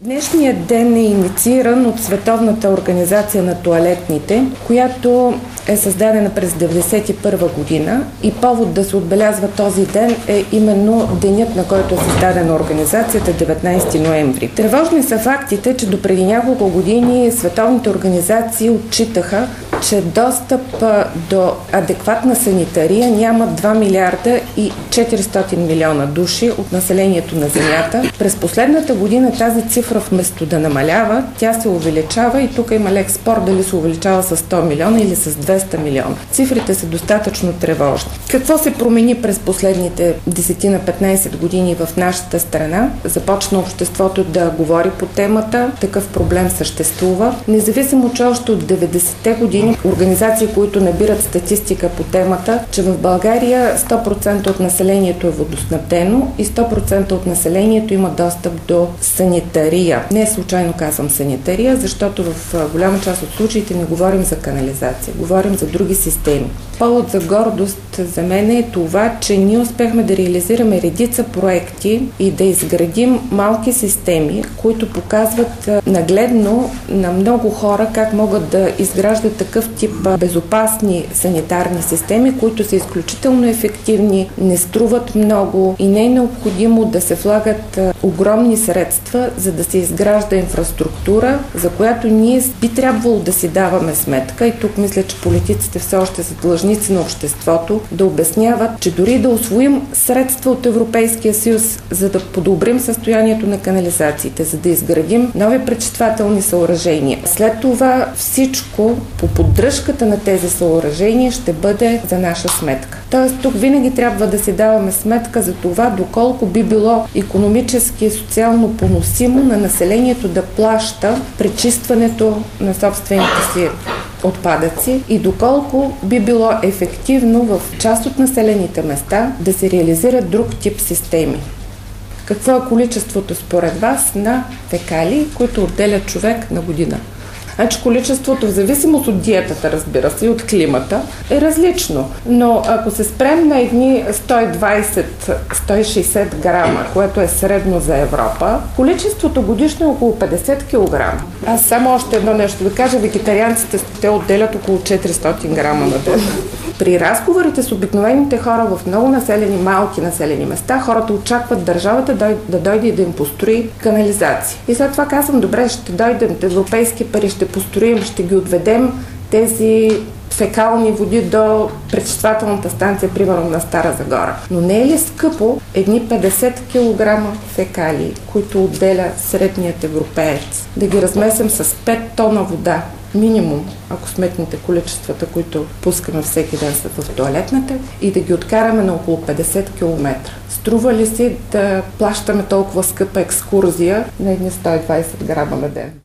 Днешният ден е иницииран от Световната организация на тоалетните, която е създадена през 1991 година и повод да се отбелязва този ден е именно денят, на който е създадена организацията, 19 ноември. Тревожни са фактите, че допреди няколко години световните организации отчитаха, че достъп до адекватна санитария няма 2 милиарда и 400 милиона души от населението на Земята. През последната година тази цифра вместо да намалява, тя се увеличава и тук има лек спор дали се увеличава с 100 милиона или с 200 милиона. Цифрите са достатъчно тревожни. Какво се промени през последните 10-15 години в нашата страна? Започна обществото да говори по темата, такъв проблем съществува. Независимо, че още от 90-те години организации, които набират статистика по темата, че в България 100% от населението е водоснабдено и 100% от населението има достъп до санитария. Не случайно казвам санитария, защото в голяма част от случаите не говорим за канализация, говорим за други системи. Повод за гордост за мен е това, че ние успяхме да реализираме редица проекти и да изградим малки системи, които показват нагледно на много хора как могат да изграждат такъв тип безопасни санитарни системи, които са изключително ефективни, не струват много и не е необходимо да се влагат огромни средства, за да се изгражда инфраструктура, за която ние би трябвало да си даваме сметка. И тук мисля, че политиците все още са длъжници на обществото да обясняват, че дори да усвоим средства от Европейския съюз, за да подобрим състоянието на канализациите, за да изградим нови пречиствателни съоръжения, след това всичко по поддръжката на тези съоръжения ще бъде за наша сметка. Тоест тук винаги трябва да си даваме сметка за това доколко би било икономически и социално поносимо на населението да плаща пречистването на собствените си отпадъци и доколко би било ефективно в част от населените места да се реализират друг тип системи. Какво е количеството според вас на фекалии, които отделят човек на година? Значи количеството, в зависимост от диетата, разбира се, и от климата, е различно. Но ако се спрем на едни 120-160 грама, което е средно за Европа, количеството годишно е около 50 кг. Аз само още едно нещо да кажа, вегетарианците те отделят около 400 грама на ден. При разговорите с обикновените хора в много населени, малки населени места, хората очакват държавата да дойде и да им построи канализации. И след това казвам, добре, ще дойдем, европейски пари ще построим, ще ги отведем тези фекални води до пречиствателната станция, примерно на Стара Загора. Но не е ли скъпо едни 50 кг фекалии, които отделя средният европеец, да ги размесим с 5 тона вода? Минимум, ако сметнете количествата, които пускаме всеки ден в тоалетната, и да ги откараме на около 50 км. Струва ли си да плащаме толкова скъпа екскурзия на едни 120 грама на ден?